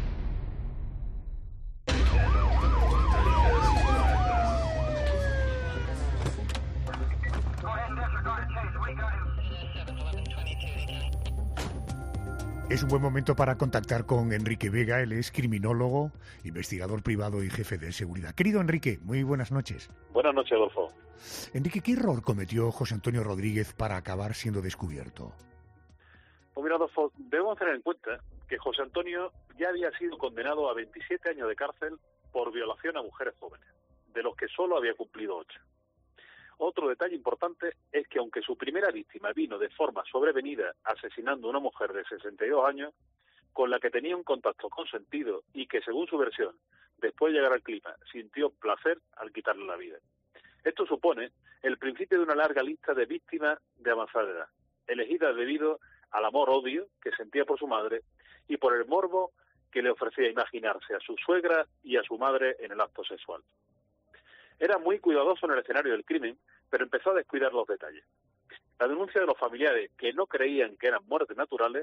Es un buen momento para contactar con Enrique Vega. Él es criminólogo, investigador privado y jefe de seguridad. Querido Enrique, muy buenas noches. Buenas noches, Adolfo. Enrique, ¿qué error cometió José Antonio Rodríguez para acabar siendo descubierto? Pues mira, Adolfo, debemos tener en cuenta que José Antonio ya había sido condenado a 27 años de cárcel por violación a mujeres jóvenes, de los que solo había cumplido 8. Otro detalle importante es que aunque su primera víctima vino de forma sobrevenida asesinando a una mujer de 62 años, con la que tenía un contacto consentido y que, según su versión, después de llegar al clima, sintió placer al quitarle la vida. Esto supone el principio de una larga lista de víctimas de avanzada edad, elegidas debido al amor-odio que sentía por su madre y por el morbo que le ofrecía imaginarse a su suegra y a su madre en el acto sexual. Era muy cuidadoso en el escenario del crimen, pero empezó a descuidar los detalles. La denuncia de los familiares que no creían que eran muertes naturales,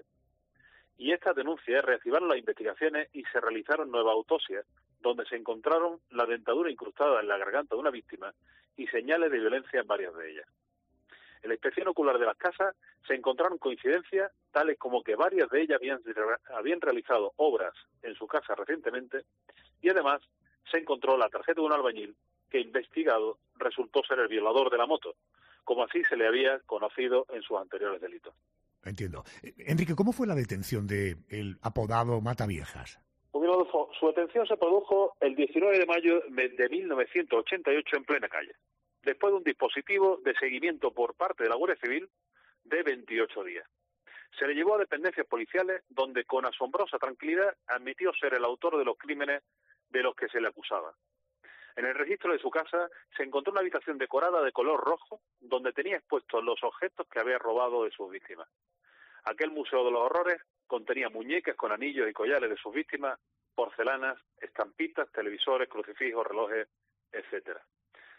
y estas denuncias reactivaron las investigaciones y se realizaron nuevas autopsias, donde se encontraron la dentadura incrustada en la garganta de una víctima y señales de violencia en varias de ellas. En la inspección ocular de las casas se encontraron coincidencias tales como que varias de ellas habían realizado obras en su casa recientemente, y además se encontró la tarjeta de un albañil que, investigado, resultó ser el violador de la moto, como así se le había conocido en sus anteriores delitos. Entiendo. Enrique, ¿cómo fue la detención del apodado Mataviejas? Pues, Adolfo, su detención se produjo el 19 de mayo de 1988 en plena calle, después de un dispositivo de seguimiento por parte de la Guardia Civil de 28 días. Se le llevó a dependencias policiales donde, con asombrosa tranquilidad, admitió ser el autor de los crímenes de los que se le acusaba. En el registro de su casa se encontró una habitación decorada de color rojo donde tenía expuestos los objetos que había robado de sus víctimas. Aquel Museo de los Horrores contenía muñecas con anillos y collares de sus víctimas, porcelanas, estampitas, televisores, crucifijos, relojes, etcétera.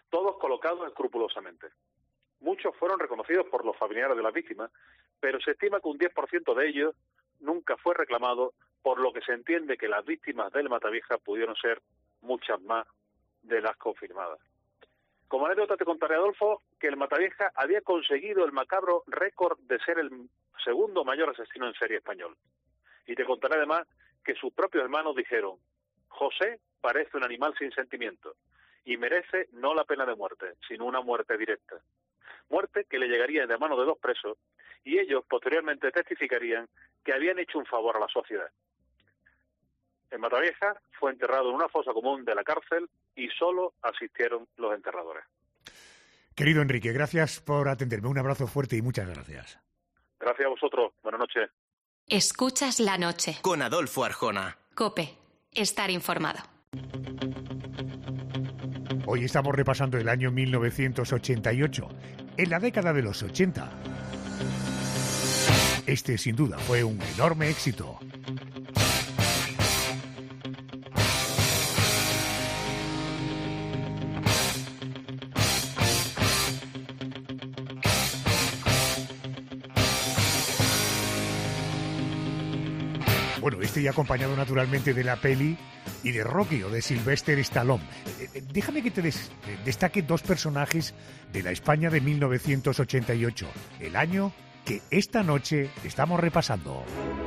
todos colocados escrupulosamente. Muchos fueron reconocidos por los familiares de las víctimas, pero se estima que un 10% de ellos nunca fue reclamado, por lo que se entiende que las víctimas del Matavieja pudieron ser muchas más de las confirmadas. Como anécdota te contaré, Adolfo, que el Matavieja había conseguido el macabro récord de ser el segundo mayor asesino en serie español. Y te contaré además que sus propios hermanos dijeron: José parece un animal sin sentimiento y merece no la pena de muerte, sino una muerte directa. Muerte que le llegaría de mano de 2 presos, y ellos posteriormente testificarían que habían hecho un favor a la sociedad. En Matavieja fue enterrado en una fosa común de la cárcel y solo asistieron los enterradores. Querido Enrique, gracias por atenderme. Un abrazo fuerte y muchas gracias. Gracias a vosotros. Buenas noches. Escuchas la noche. Con Adolfo Arjona. COPE. Estar informado. Hoy estamos repasando el año 1988, en la década de los 80. Este, sin duda, fue un enorme éxito. Bueno, y acompañado naturalmente de la peli y de Rocky o de Sylvester Stallone. Déjame que te destaque 2 personajes de la España de 1988, el año que esta noche estamos repasando.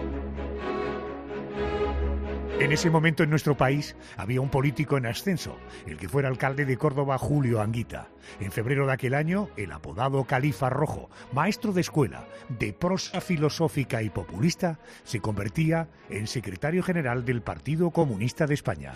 En ese momento en nuestro país había un político en ascenso, el que fuera alcalde de Córdoba, Julio Anguita. En febrero de aquel año, el apodado Califa Rojo, maestro de escuela, de prosa filosófica y populista, se convertía en secretario general del Partido Comunista de España.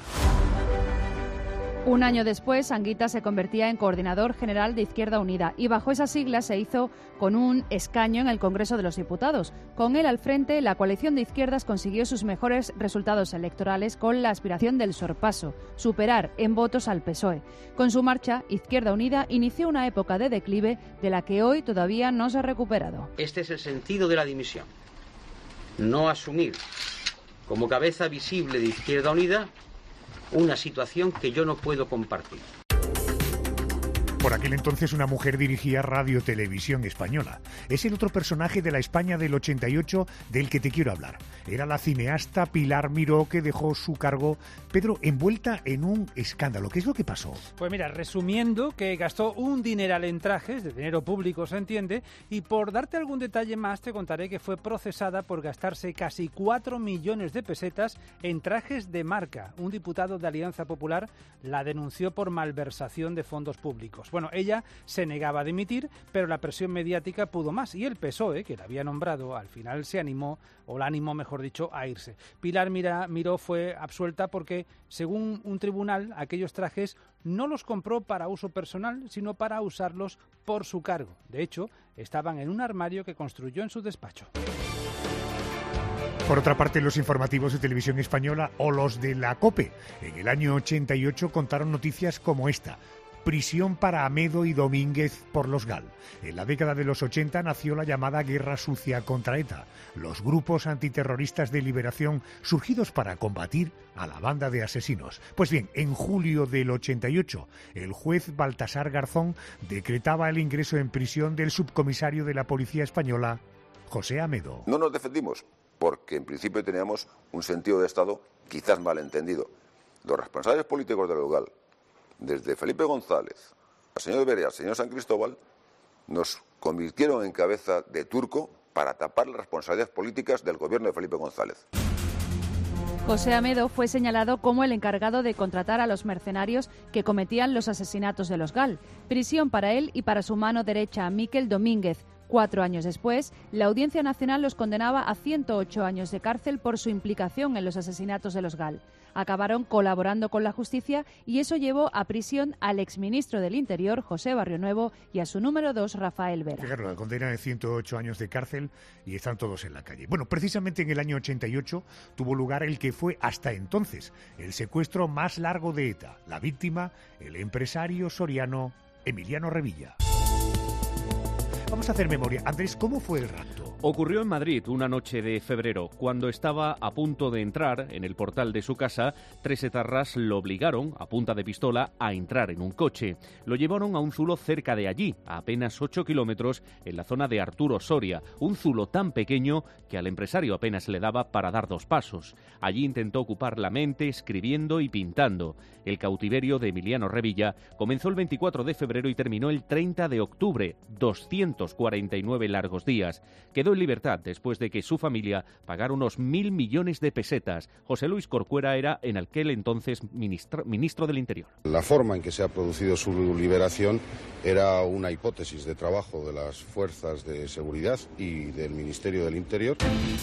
Un año después, Anguita se convertía en coordinador general de Izquierda Unida y bajo esa sigla se hizo con un escaño en el Congreso de los Diputados. Con él al frente, la coalición de izquierdas consiguió sus mejores resultados electorales con la aspiración del sorpaso, superar en votos al PSOE. Con su marcha, Izquierda Unida inició una época de declive de la que hoy todavía no se ha recuperado. Este es el sentido de la dimisión. No asumir como cabeza visible de Izquierda Unida una situación que yo no puedo compartir. Por aquel entonces una mujer dirigía Radio Televisión Española. Es el otro personaje de la España del 88 del que te quiero hablar. Era la cineasta Pilar Miró, que dejó su cargo, Pedro, envuelta en un escándalo. ¿Qué es lo que pasó? Pues mira, resumiendo, que gastó un dineral en trajes, de dinero público se entiende, y por darte algún detalle más te contaré que fue procesada por gastarse casi 4 millones de pesetas en trajes de marca. Un diputado de Alianza Popular la denunció por malversación de fondos públicos. Bueno, ella se negaba a dimitir, pero la presión mediática pudo más y el PSOE, que la había nombrado, al final se animó, o la animó, mejor dicho, a irse. Pilar Miró fue absuelta porque, según un tribunal, aquellos trajes no los compró para uso personal, sino para usarlos por su cargo. De hecho, estaban en un armario que construyó en su despacho. Por otra parte, los informativos de Televisión Española o los de la COPE en el año 88 contaron noticias como esta. Prisión para Amedo y Domínguez por los GAL. En la década de los 80 nació la llamada Guerra Sucia contra ETA, los grupos antiterroristas de liberación surgidos para combatir a la banda de asesinos. Pues bien, en julio del 88, el juez Baltasar Garzón decretaba el ingreso en prisión del subcomisario de la Policía Española, José Amedo. No nos defendimos, porque en principio teníamos un sentido de Estado quizás malentendido. Los responsables políticos del GAL, desde Felipe González al señor Berea, al señor San Cristóbal, nos convirtieron en cabeza de turco para tapar las responsabilidades políticas del gobierno de Felipe González. José Amedo fue señalado como el encargado de contratar a los mercenarios que cometían los asesinatos de los GAL. Prisión para él y para su mano derecha, Miquel Domínguez. 4 años después, la Audiencia Nacional los condenaba a 108 años de cárcel por su implicación en los asesinatos de los GAL. Acabaron colaborando con la justicia y eso llevó a prisión al exministro del Interior, José Barrionuevo, y a su número 2, Rafael Vera. Claro, la condena de 108 años de cárcel y están todos en la calle. Bueno, precisamente en el año 88 tuvo lugar el que fue hasta entonces el secuestro más largo de ETA. La víctima, el empresario soriano Emiliano Revilla. Vamos a hacer memoria. Andrés, ¿cómo fue el rapto? Ocurrió en Madrid una noche de febrero. Cuando estaba a punto de entrar en el portal de su casa, 3 etarras lo obligaron, a punta de pistola, a entrar en un coche. Lo llevaron a un zulo cerca de allí, a apenas 8 kilómetros, en la zona de Arturo Soria. Un zulo tan pequeño que al empresario apenas le daba para dar 2 pasos. Allí intentó ocupar la mente escribiendo y pintando. El cautiverio de Emiliano Revilla comenzó el 24 de febrero y terminó el 30 de octubre, 249 largos días. Quedó en libertad después de que su familia pagara unos 1.000 millones de pesetas. José Luis Corcuera era en aquel entonces ministro del Interior. La forma en que se ha producido su liberación era una hipótesis de trabajo de las fuerzas de seguridad y del Ministerio del Interior.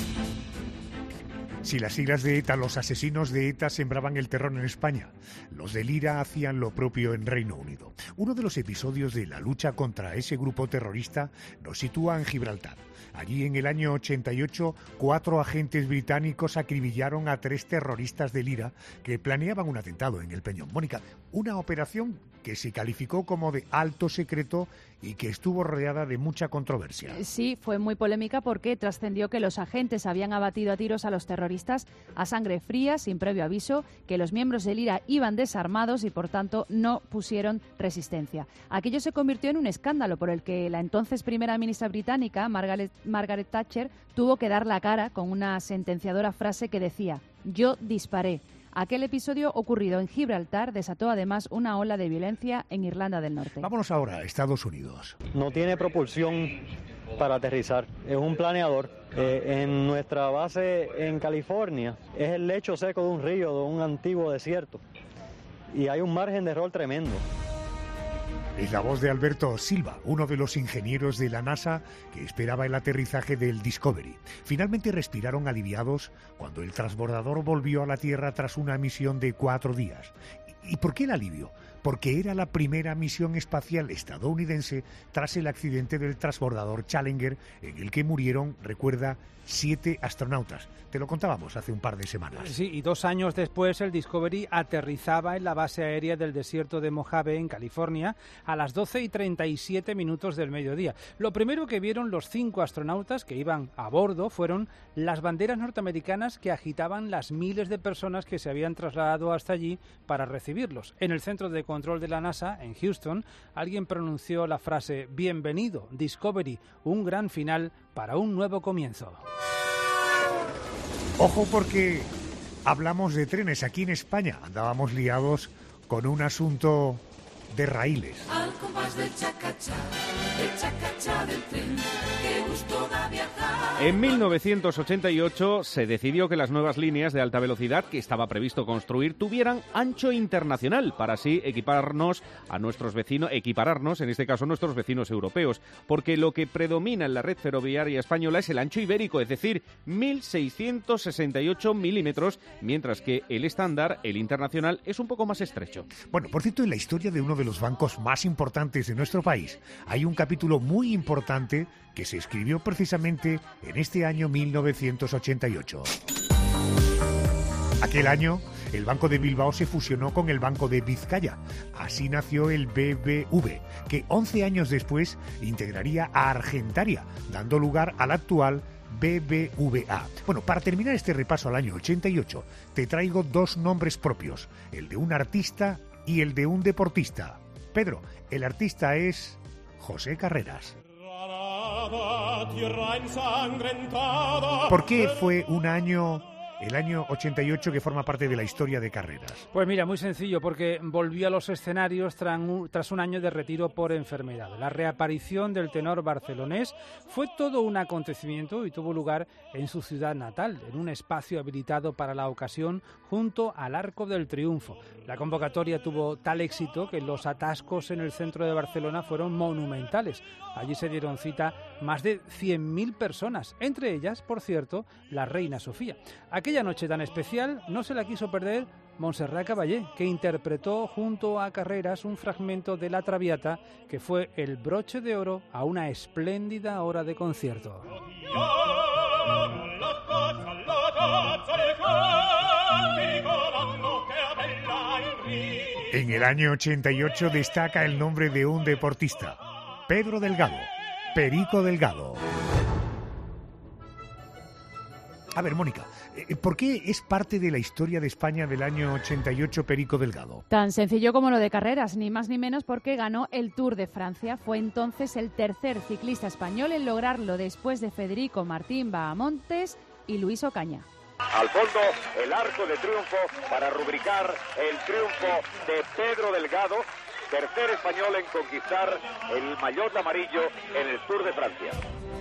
Si las siglas de ETA, los asesinos de ETA sembraban el terror en España, los del IRA hacían lo propio en Reino Unido. Uno de los episodios de la lucha contra ese grupo terrorista nos sitúa en Gibraltar. Allí, en el año 88, 4 agentes británicos acribillaron a 3 terroristas del IRA que planeaban un atentado en el Peñón. Mónica, una operación que se calificó como de alto secreto y que estuvo rodeada de mucha controversia. Sí, fue muy polémica porque trascendió que los agentes habían abatido a tiros a los terroristas a sangre fría, sin previo aviso, que los miembros del IRA iban desarmados y, por tanto, no pusieron resistencia. Aquello se convirtió en un escándalo por el que la entonces primera ministra británica, Margaret Thatcher, tuvo que dar la cara con una sentenciadora frase que decía: «Yo disparé». Aquel episodio ocurrido en Gibraltar desató además una ola de violencia en Irlanda del Norte. Vámonos ahora a Estados Unidos. No tiene propulsión para aterrizar, es un planeador. En nuestra base en California es el lecho seco de un río, de un antiguo desierto, y hay un margen de error tremendo. Es la voz de Alberto Silva, uno de los ingenieros de la NASA que esperaba el aterrizaje del Discovery. Finalmente respiraron aliviados cuando el transbordador volvió a la Tierra tras una misión de 4 días. ¿Y por qué el alivio? Porque era la primera misión espacial estadounidense tras el accidente del transbordador Challenger, en el que murieron, recuerda, 7 astronautas. Te lo contábamos hace un par de semanas. Sí, y 2 años después el Discovery aterrizaba en la base aérea del desierto de Mojave, en California, a las 12:37 del mediodía. Lo primero que vieron los 5 astronautas que iban a bordo fueron las banderas norteamericanas que agitaban las miles de personas que se habían trasladado hasta allí para recibirlos. En el centro de control de la NASA, en Houston, alguien pronunció la frase: «Bienvenido, Discovery, un gran final para un nuevo comienzo». Ojo, porque hablamos de trenes. Aquí en España andábamos liados con un asunto de raíles. Al compás del chacachá del tren, qué gusto da viajar. En 1988 se decidió que las nuevas líneas de alta velocidad que estaba previsto construir tuvieran ancho internacional para así equipararnos, en este caso, a nuestros vecinos europeos, porque lo que predomina en la red ferroviaria española es el ancho ibérico, es decir, 1.668 milímetros, mientras que el estándar, el internacional, es un poco más estrecho. Bueno, por cierto, en la historia de uno de los bancos más importantes de nuestro país hay un capítulo muy importante que se escribió precisamente en este año 1988. Aquel año, el Banco de Bilbao se fusionó con el Banco de Vizcaya. Así nació el BBV, que 11 años después integraría a Argentaria, dando lugar al actual BBVA. Bueno, para terminar este repaso al año 88, te traigo 2 nombres propios, el de un artista y el de un deportista. Pedro, el artista es José Carreras. ¿Por qué fue el año 88 que forma parte de la historia de Carreras? Pues mira, muy sencillo, porque volvió a los escenarios tras un año de retiro por enfermedad. La reaparición del tenor barcelonés fue todo un acontecimiento y tuvo lugar en su ciudad natal, en un espacio habilitado para la ocasión junto al Arco del Triunfo. La convocatoria tuvo tal éxito que los atascos en el centro de Barcelona fueron monumentales. Allí se dieron cita más de 100.000 personas, entre ellas, por cierto, la reina Sofía. Aquella noche tan especial no se la quiso perder Montserrat Caballé, que interpretó junto a Carreras un fragmento de La Traviata que fue el broche de oro a una espléndida hora de concierto. En el año 88 destaca el nombre de un deportista, Pedro Delgado, Perico Delgado. A ver, Mónica, ¿por qué es parte de la historia de España del año 88 Perico Delgado? Tan sencillo como lo de carreras, ni más ni menos porque ganó el Tour de Francia. Fue entonces el tercer ciclista español en lograrlo después de Federico Martín Bahamontes y Luis Ocaña. Al fondo, el arco de triunfo para rubricar el triunfo de Pedro Delgado, tercer español en conquistar el maillot amarillo en el Tour de Francia.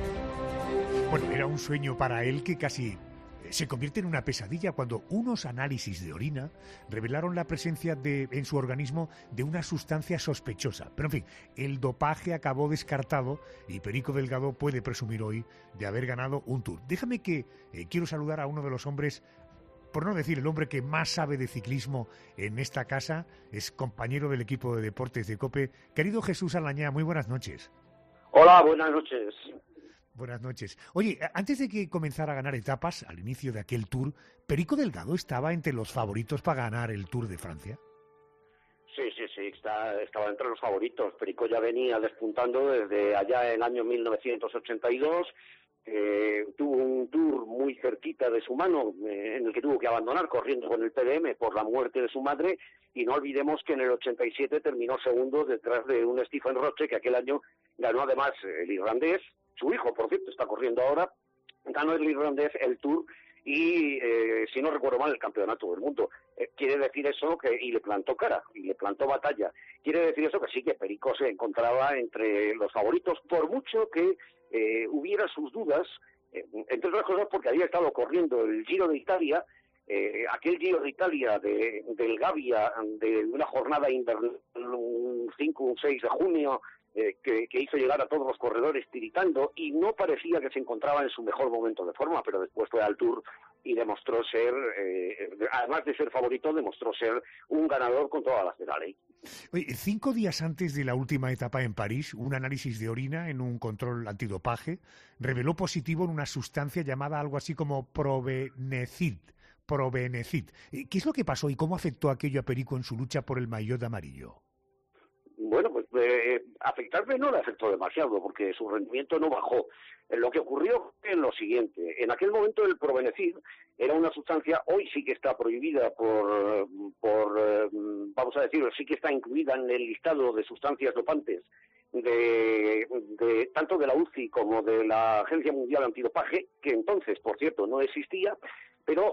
Bueno, era un sueño para él que casi se convierte en una pesadilla cuando unos análisis de orina revelaron la presencia en su organismo de una sustancia sospechosa. Pero en fin, el dopaje acabó descartado y Perico Delgado puede presumir hoy de haber ganado un Tour. Déjame que quiero saludar a uno de los hombres, por no decir el hombre que más sabe de ciclismo en esta casa, es compañero del equipo de deportes de COPE. Querido Jesús Alañá, muy buenas noches. Hola, buenas noches. Buenas noches. Oye, antes de que comenzara a ganar etapas, al inicio de aquel Tour, ¿Perico Delgado estaba entre los favoritos para ganar el Tour de Francia? Sí, estaba entre los favoritos. Perico ya venía despuntando desde allá en el año 1982. Tuvo un Tour muy cerquita de su mano, en el que tuvo que abandonar corriendo con el PDM por la muerte de su madre, y no olvidemos que en el 87 terminó segundo detrás de un Stephen Roche, que aquel año ganó además el irlandés. Su hijo, por cierto, está corriendo ahora, ganó el irlandés el Tour y, si no recuerdo mal, el campeonato del mundo. Quiere decir eso y le plantó cara, y le plantó batalla. Quiere decir eso que sí, que Perico se encontraba entre los favoritos, por mucho que hubiera sus dudas, entre otras cosas porque había estado corriendo el Giro de Italia, aquel Giro de Italia del Gavia, de una jornada invernal, un 5 o un 6 de junio, que hizo llegar a todos los corredores tiritando, y no parecía que se encontraba en su mejor momento de forma, pero después fue al Tour y demostró ser, además de ser favorito, demostró ser un ganador con todas las de la ley. Oye, 5 días antes de la última etapa en París, un análisis de orina en un control antidopaje reveló positivo en una sustancia llamada algo así como probenecid. ¿Qué es lo que pasó y cómo afectó aquello a Perico en su lucha por el maillot amarillo? Bueno, pues afectarle no le afectó demasiado, porque su rendimiento no bajó. Lo que ocurrió fue lo siguiente. En aquel momento el probenecid era una sustancia, hoy sí que está prohibida vamos a decirlo, sí que está incluida en el listado de sustancias dopantes tanto de la UCI como de la Agencia Mundial Antidopaje, que entonces, por cierto, no existía, pero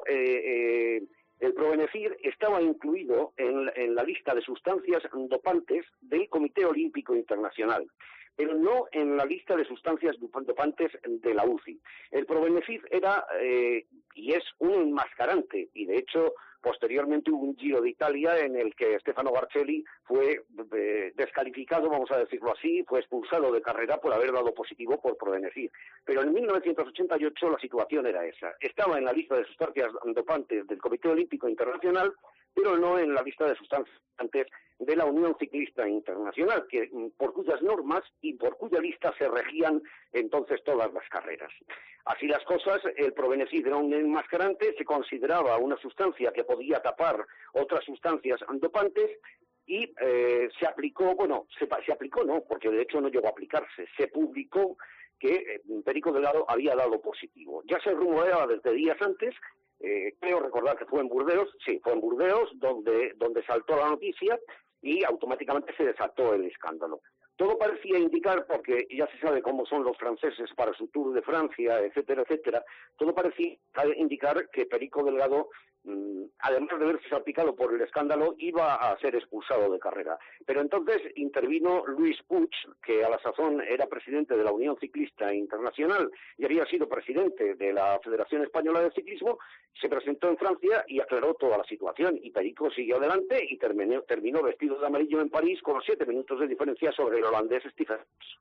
el probenecid estaba incluido en la lista de sustancias dopantes del Comité Olímpico Internacional, pero no en la lista de sustancias dopantes de la UCI. El probenecid era y es un enmascarante, y de hecho posteriormente hubo un Giro de Italia en el que Stefano Barcelli fue descalificado, vamos a decirlo así, fue expulsado de carrera por haber dado positivo por probenecid. Pero en 1988 la situación era esa. Estaba en la lista de sustancias dopantes del Comité Olímpico Internacional, pero no en la lista de sustancias dopantes de la Unión Ciclista Internacional, por cuyas normas y por cuya lista se regían entonces todas las carreras. Así las cosas, el probenecid era un enmascarante, se consideraba una sustancia que podía tapar otras sustancias dopantes, y se aplicó, no, porque de hecho no llegó a aplicarse, se publicó que Perico Delgado había dado positivo. Ya se rumoreaba desde días antes. Creo recordar que fue en Burdeos, donde saltó la noticia y automáticamente se desató el escándalo. Todo parecía indicar, porque ya se sabe cómo son los franceses para su Tour de Francia, etcétera, todo parecía indicar que Perico Delgado, además de haberse salpicado por el escándalo, iba a ser expulsado de carrera. Pero entonces intervino Luis Puig, que a la sazón era presidente de la Unión Ciclista Internacional y había sido presidente de la Federación Española de Ciclismo, se presentó en Francia y aclaró toda la situación, y Perico siguió adelante y terminó vestido de amarillo en París con 7 minutos de diferencia sobre el holandés Stephen.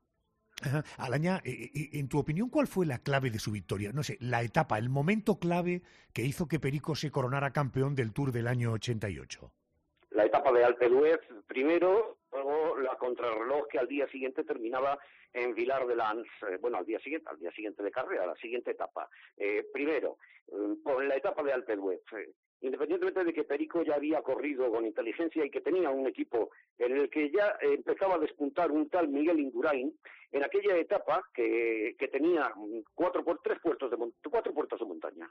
Alañá, en tu opinión, ¿cuál fue la clave de su victoria? No sé, la etapa, el momento clave que hizo que Perico se coronara campeón del Tour del año 88. La etapa de Alpe d'Huez primero, luego la contrarreloj que al día siguiente terminaba en Vilar de Lans, al día siguiente de carrera, la siguiente etapa. Primero, con la etapa de Alpe d'Huez, independientemente de que Perico ya había corrido con inteligencia y que tenía un equipo en el que ya empezaba a despuntar un tal Miguel Indurain, en aquella etapa que tenía tres puertos de montaña,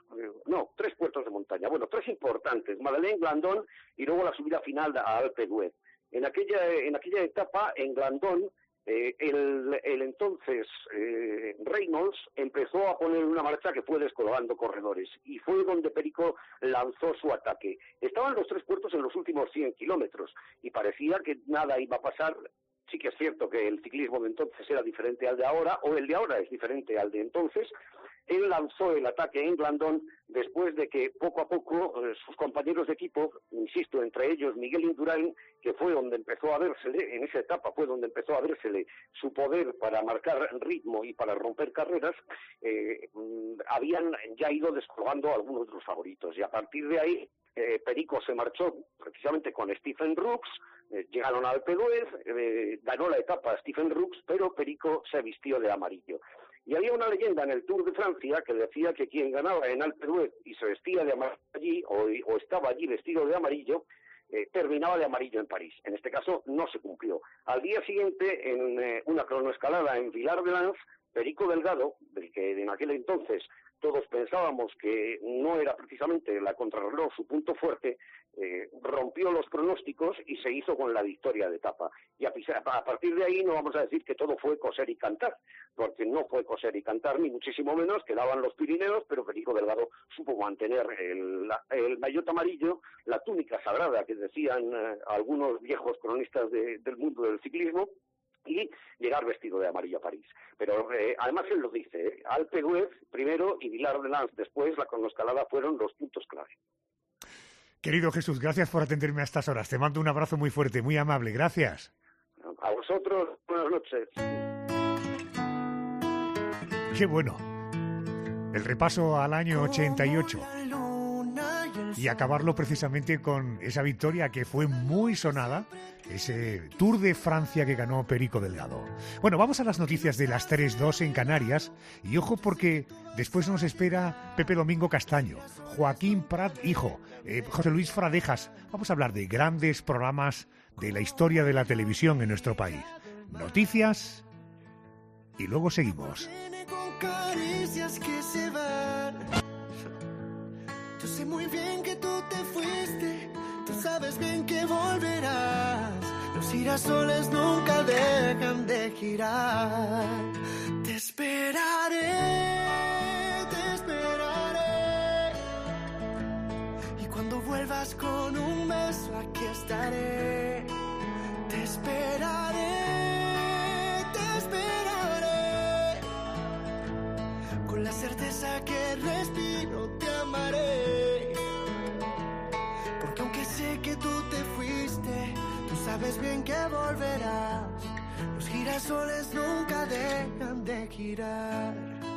bueno, tres importantes, Madeleine, Glandon y luego la subida final a Alpe d'Huez. En aquella etapa, en Glandon, el entonces Reynolds empezó a poner una marcha que fue descolgando corredores y fue donde Perico lanzó su ataque. Estaban los tres puertos en los últimos 100 kilómetros y parecía que nada iba a pasar. Sí que es cierto que el ciclismo de entonces era diferente al de ahora, o el de ahora es diferente al de entonces. Él lanzó el ataque en Glandon después de que poco a poco sus compañeros de equipo, insisto, entre ellos Miguel Indurain, que fue donde empezó a vérsele, en esa etapa fue donde empezó a vérsele su poder para marcar ritmo y para romper carreras, habían ya ido descolgando algunos de los favoritos. Y a partir de ahí, Perico se marchó precisamente con Stephen Brooks, llegaron a Alpe d'Huez, ganó la etapa Stephen Brooks, pero Perico se vistió de amarillo. Y había una leyenda en el Tour de Francia que decía que quien ganaba en Alpe d'Huez y se vestía de amarillo allí, o estaba allí vestido de amarillo, terminaba de amarillo en París. En este caso no se cumplió. Al día siguiente, en una cronoescalada en Villard-de-Lans, Perico Delgado, del que en aquel entonces todos pensábamos que no era precisamente la contrarreloj su punto fuerte, rompió los pronósticos y se hizo con la victoria de etapa. Y a partir de ahí no vamos a decir que todo fue coser y cantar, porque no fue coser y cantar, ni muchísimo menos, quedaban los Pirineos, pero Perico Delgado supo mantener el maillot amarillo, la túnica sagrada que decían algunos viejos cronistas del mundo del ciclismo, y llegar vestido de amarillo a París. Pero además él lo dice, Alpe d'Huez primero y Villard-de-Lans después, la cronoescalada fueron los puntos clave. Querido Jesús, gracias por atenderme a estas horas. Te mando un abrazo muy fuerte, muy amable. Gracias. A vosotros, buenas noches. Qué bueno. El repaso al año 88. Y acabarlo precisamente con esa victoria que fue muy sonada, ese Tour de Francia que ganó Perico Delgado. Bueno, vamos a las noticias de las 3:02 en Canarias. Y ojo porque después nos espera Pepe Domingo Castaño, Joaquín Prat hijo, José Luis Fradejas. Vamos a hablar de grandes programas de la historia de la televisión en nuestro país. Noticias y luego seguimos. Caricias que se van. Yo sé muy bien que tú te fuiste, tú sabes bien que volverás. Los girasoles nunca dejan de girar. Te esperaré, te esperaré. Y cuando vuelvas con un beso aquí estaré. Te esperaré, te esperaré. Con la certeza que respiro te amaré. Porque aunque sé que tú te fuiste, tú sabes bien que volverás. Los girasoles nunca dejan de girar.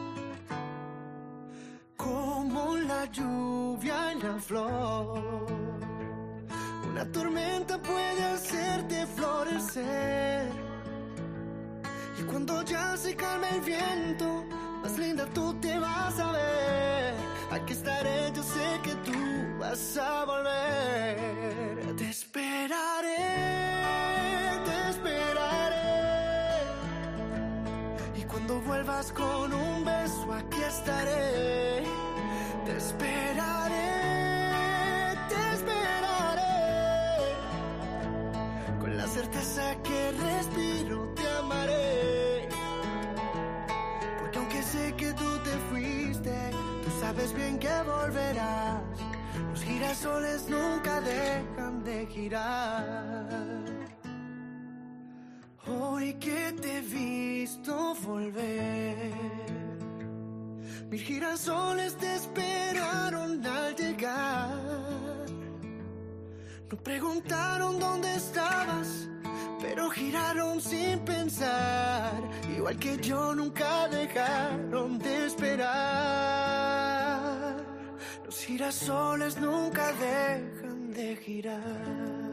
Como la lluvia en la flor, una tormenta puede hacerte florecer. Y cuando ya se calme el viento, más linda tú te vas a ver. Aquí estaré, yo sé que tú vas a volver. Te esperaré, te esperaré. Y cuando vuelvas con un beso aquí estaré. Te esperaré, te esperaré. Con la certeza que respiro te amaré. Porque aunque sé que tú te fuiste, tú sabes bien que volverás. Los girasoles nunca dejan de girar. Hoy que te he visto volver, 1000 girasoles te esperaron al llegar. No preguntaron dónde estabas, pero giraron sin pensar. Igual que yo nunca dejaron de esperar. Los girasoles nunca dejan de girar.